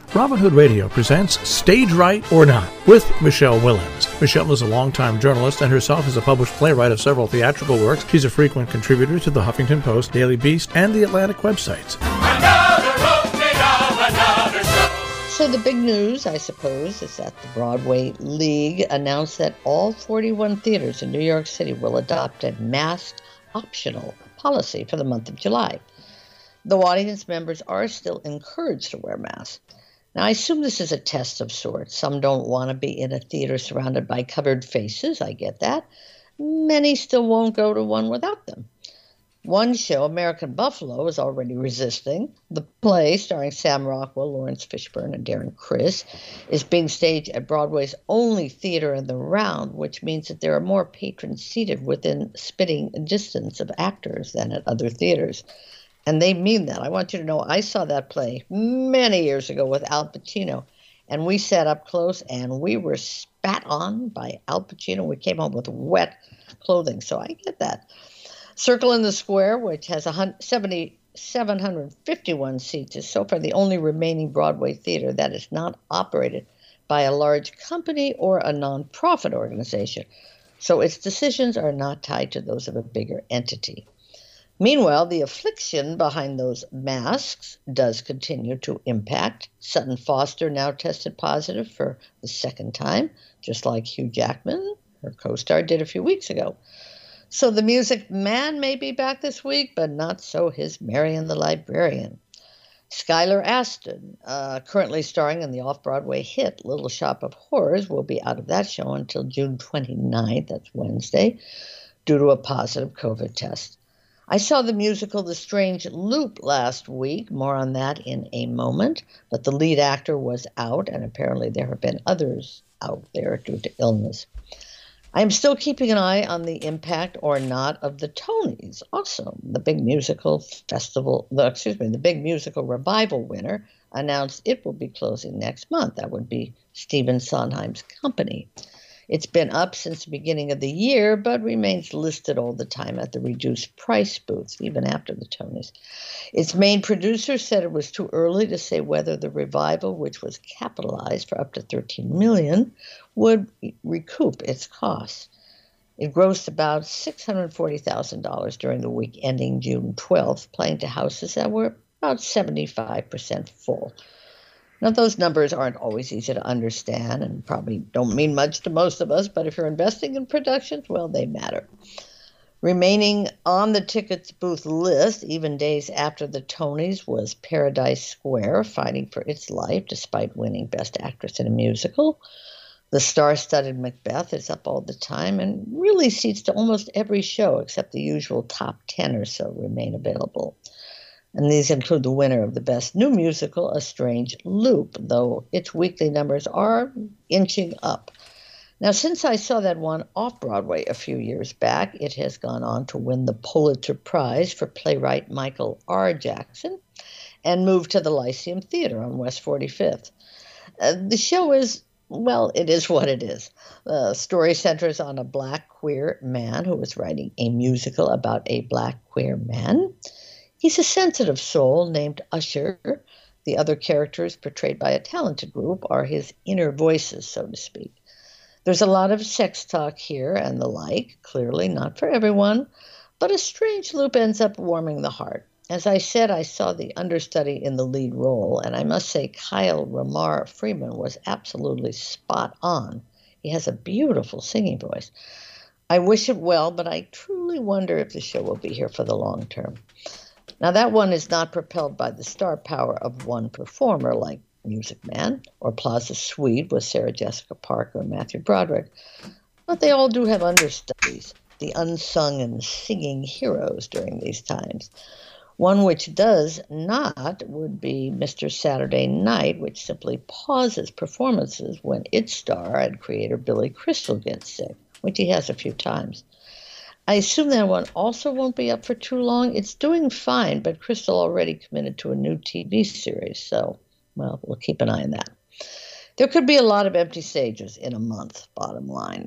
Robin Hood Radio presents Stage Right or Not with Michelle Willens. Michelle is a longtime journalist and herself is a published playwright of several theatrical works. She's a frequent contributor to the Huffington Post, Daily Beast, and the Atlantic websites. So the big news, I suppose, is that the Broadway League announced that all 41 theaters in New York City will adopt a mask optional policy for the month of July. Though audience members are still encouraged to wear masks. Now, I assume this is a test of sorts. Some don't want to be in a theater surrounded by covered faces. I get that. Many still won't go to one without them. One show, American Buffalo, is already resisting. The play, starring Sam Rockwell, Lawrence Fishburne, and Darren Criss, is being staged at Broadway's only theater in the round, which means that there are more patrons seated within spitting distance of actors than at other theaters. And they mean that. I want you to know I saw that play many years ago with Al Pacino, and we sat up close and we were spat on by Al Pacino. We came home with wet clothing, so I get that. Circle in the Square, which has 751 seats, is so far the only remaining Broadway theater that is not operated by a large company or a nonprofit organization. So its decisions are not tied to those of a bigger entity. Meanwhile, the affliction behind those masks does continue to impact. Sutton Foster now tested positive for the second time, just like Hugh Jackman, her co-star, did a few weeks ago. So the Music Man may be back this week, but not so his Marian the Librarian. Skylar Astin, currently starring in the off-Broadway hit Little Shop of Horrors, will be out of that show until June 29th, that's Wednesday, due to a positive COVID test. I saw the musical The Strange Loop last week, more on that in a moment, but the lead actor was out, and apparently there have been others out there due to illness. I am still keeping an eye on the impact or not of the Tonys. Also, the big musical revival winner announced it will be closing next month. That would be Stephen Sondheim's company. It's been up since the beginning of the year, but remains listed all the time at the reduced price booth, even after the Tonys. Its main producer said it was too early to say whether the revival, which was capitalized for up to $13 million, would recoup its costs. It grossed about $640,000 during the week ending June 12th, playing to houses that were about 75% full. Now, those numbers aren't always easy to understand and probably don't mean much to most of us, but if you're investing in productions, well, they matter. Remaining on the tickets booth list, even days after the Tonys, was Paradise Square, fighting for its life despite winning Best Actress in a Musical. The star-studded Macbeth is up all the time and really seats to almost every show except the usual top 10 or so remain available. And these include the winner of the Best New Musical, A Strange Loop, though its weekly numbers are inching up. Now, since I saw that one off-Broadway a few years back, it has gone on to win the Pulitzer Prize for playwright Michael R. Jackson and moved to the Lyceum Theater on West 45th. The show is, well, it is what it is. The story centers on a black queer man who is writing a musical about a black queer man. He's a sensitive soul named Usher. The other characters, portrayed by a talented group, are his inner voices, so to speak. There's a lot of sex talk here and the like, clearly not for everyone, but A Strange Loop ends up warming the heart. As I said, I saw the understudy in the lead role, and I must say Kyle Ramar Freeman was absolutely spot on. He has a beautiful singing voice. I wish it well, but I truly wonder if the show will be here for the long term. Now, that one is not propelled by the star power of one performer like Music Man or Plaza Suite with Sarah Jessica Parker and Matthew Broderick, but they all do have understudies, the unsung and singing heroes during these times. One which does not would be Mr. Saturday Night, which simply pauses performances when its star and creator Billy Crystal gets sick, which he has a few times. I assume that one also won't be up for too long. It's doing fine, but Crystal already committed to a new TV series, so, well, we'll keep an eye on that. There could be a lot of empty stages in a month, bottom line.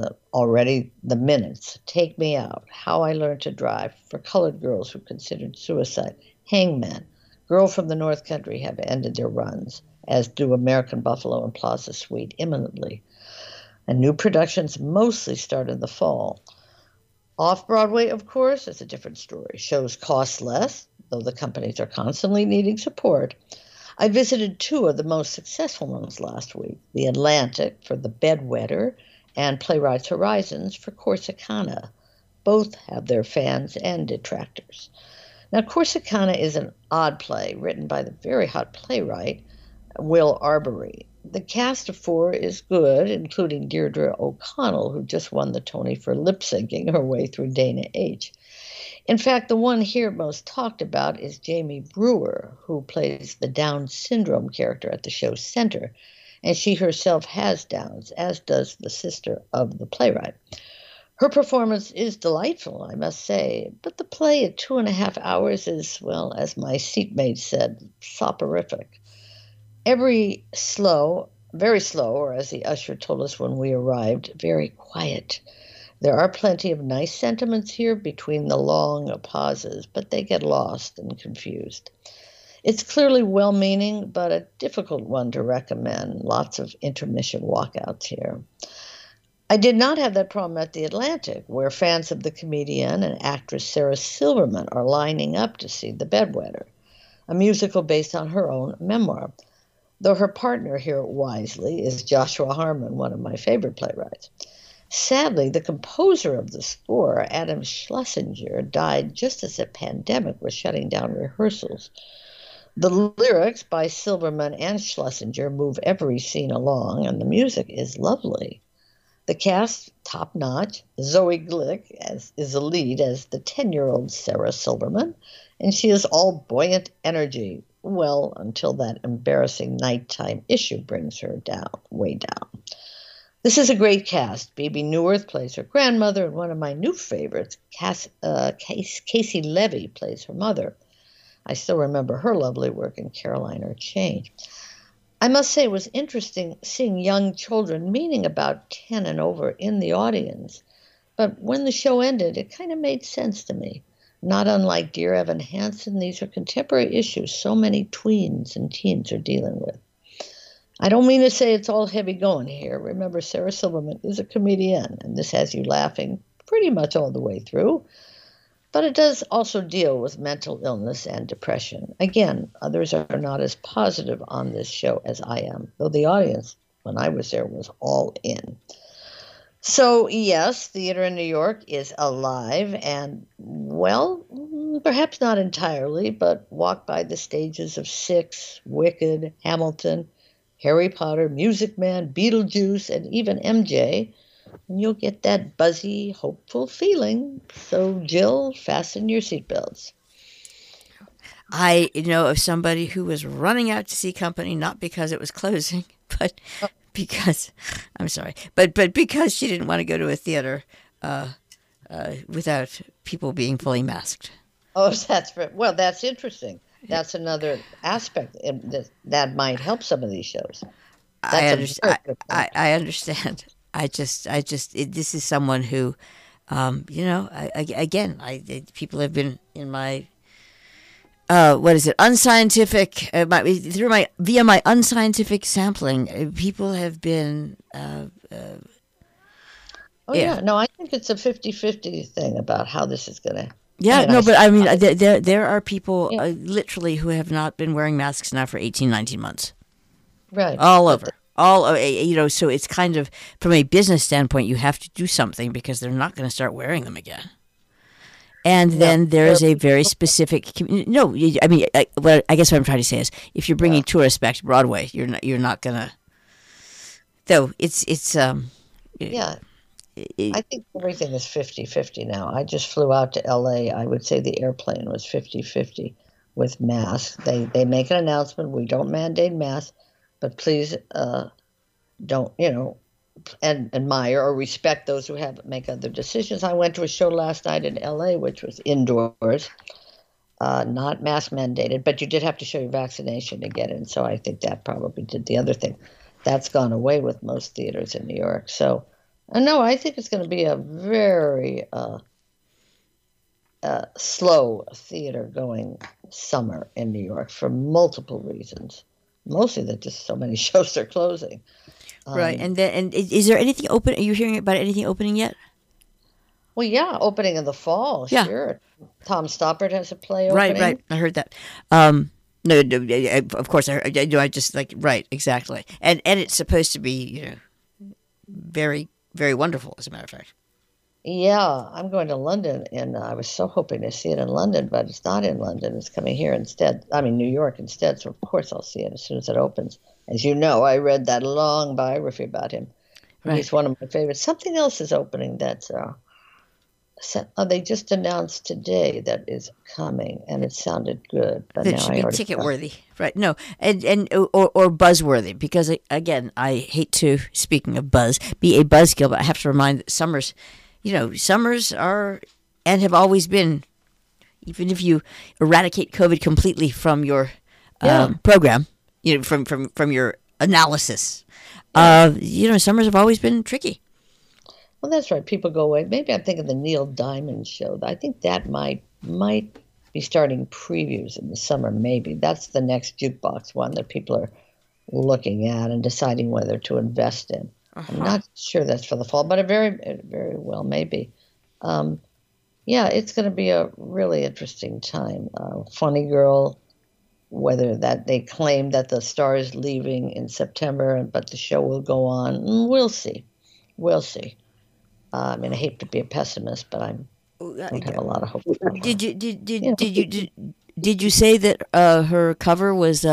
Already the minutes, Take Me Out, How I Learned to Drive, For Colored Girls Who Considered Suicide, Hangman, Girl from the North Country have ended their runs. as do American Buffalo and Plaza Suite imminently. And new productions mostly start in the fall. Off-Broadway, of course, is a different story. Shows cost less, though the companies are constantly needing support. I visited two of the most successful ones last week, the Atlantic for The Bedwetter and Playwrights Horizons for Corsicana. Both have their fans and detractors. Now, Corsicana is an odd play written by the very hot playwright Will Arbery. The cast of four is good, including Deirdre O'Connell, who just won the Tony for lip-syncing her way through Dana H. In fact, the one here most talked about is Jamie Brewer, who plays the Down syndrome character at the show's center, and she herself has Downs, as does the sister of the playwright. Her performance is delightful, I must say, but the play at 2.5 hours is, well, as my seatmate said, soporific. Very slow, or as the usher told us when we arrived, very quiet. There are plenty of nice sentiments here between the long pauses, but they get lost and confused. It's clearly well-meaning, but a difficult one to recommend. Lots of intermission walkouts here. I did not have that problem at the Atlantic, where fans of the comedian and actress Sarah Silverman are lining up to see The Bedwetter, a musical based on her own memoir, though her partner here wisely is Joshua Harmon, one of my favorite playwrights. Sadly, the composer of the score, Adam Schlesinger, died just as the pandemic was shutting down rehearsals. The lyrics by Silverman and Schlesinger move every scene along, and the music is lovely. The cast, top-notch. Zoe Glick is the lead as the 10-year-old Sarah Silverman, and she is all buoyant energy, well, until that embarrassing nighttime issue brings her down, way down. This is a great cast. Bebe Neuwirth plays her grandmother, and one of my new favorites, Casey Levy, plays her mother. I still remember her lovely work in Caroline or Change. I must say it was interesting seeing young children, meaning about 10 and over, in the audience. But when the show ended, it kind of made sense to me. Not unlike Dear Evan Hansen, these are contemporary issues so many tweens and teens are dealing with. I don't mean to say it's all heavy going here. Remember, Sarah Silverman is a comedian, and this has you laughing pretty much all the way through. But it does also deal with mental illness and depression. Again, others are not as positive on this show as I am, though the audience, when I was there, was all in. So, yes, theater in New York is alive and, well, perhaps not entirely, but walk by the stages of Six, Wicked, Hamilton, Harry Potter, Music Man, Beetlejuice, and even MJ, and you'll get that buzzy, hopeful feeling. So, Jill, fasten your seatbelts. I know of somebody who was running out to see Company, not because it was closing, but because, I'm sorry, but because she didn't want to go to a theater without people being fully masked. Oh, that's interesting. That's another aspect that might help some of these shows. I understand. This is someone who, people have been in my, unscientific, via my unscientific sampling, people have been, No, I think it's a 50-50 thing about how this is going to. Yeah, no, but I mean, there are people literally who have not been wearing masks now for 18, 19 months. Right. All over. So it's kind of, from a business standpoint, you have to do something because they're not going to start wearing them again. And then there's a very specific, I guess what I'm trying to say is, if you're bringing tourists back to Broadway, you're not going to, though I think everything is 50-50 now. I just flew out to L.A. I would say the airplane was 50-50 with masks. They make an announcement. We don't mandate masks, but please don't, admire or respect those who make other decisions. I went to a show last night in L.A., which was indoors, not mask mandated, but you did have to show your vaccination to get in. So I think that probably did the other thing. That's gone away with most theaters in New York. So, no, I think it's going to be a very slow theater-going summer in New York for multiple reasons. mostly that just so many shows are closing. Right. And is there anything open? Are you hearing about anything opening yet? Well, yeah, opening in the fall, Yeah. sure. Tom Stoppard has a play opening. Right. I heard that. No, of course I heard. I just like right, exactly. And it's supposed to be, very, very wonderful, as a matter of fact. Yeah, I'm going to London, and I was so hoping to see it in London, but it's not in London. It's coming here instead. I mean, New York instead. So of course I'll see it as soon as it opens. As you know, I read that long biography about him. Right. He's one of my favorites. Something else is opening that's they just announced today that is coming, and it sounded good. But That now should I be already ticket forgot. worthy, right? No, and or buzzworthy, because again, I hate to, speaking of buzz, be a buzzkill, but I have to remind that summers are and have always been, even if you eradicate COVID completely from your program, from your analysis, summers have always been tricky. Well, that's right. People go away. Maybe I'm thinking the Neil Diamond show. I think that might be starting previews in the summer. Maybe that's the next jukebox one that people are looking at and deciding whether to invest in. I'm not sure that's for the fall, but it very well maybe. Yeah, it's going to be a really interesting time. Funny Girl, whether that they claim that the star is leaving in September, but the show will go on. We'll see. We'll see. I mean, I hate to be a pessimist, but I don't have a lot of hope. Did you say that her cover was?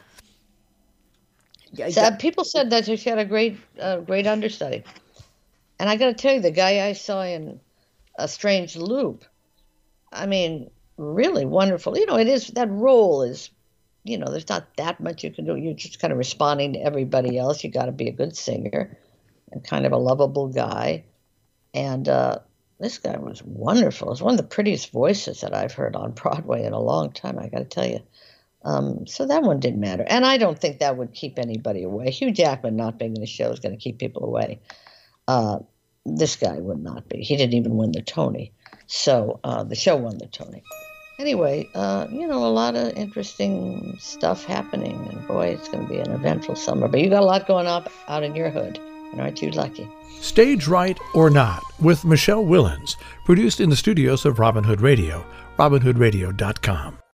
People said that she had a great understudy, and I got to tell you, the guy I saw in A Strange Loop, I mean, really wonderful. It is, that role is, there's not that much you can do. You're just kind of responding to everybody else. You got to be a good singer and kind of a lovable guy. And this guy was wonderful. It's one of the prettiest voices that I've heard on Broadway in a long time, I got to tell you. So that one didn't matter. And I don't think that would keep anybody away. Hugh Jackman not being in the show is going to keep people away. This guy would not be. He didn't even win the Tony. So the show won the Tony. Anyway, a lot of interesting stuff happening. And boy, it's going to be an eventful summer. But you got a lot going on out in your hood. And aren't you lucky? Stage Right or Not with Michelle Willens, produced in the studios of Robin Hood Radio, robinhoodradio.com.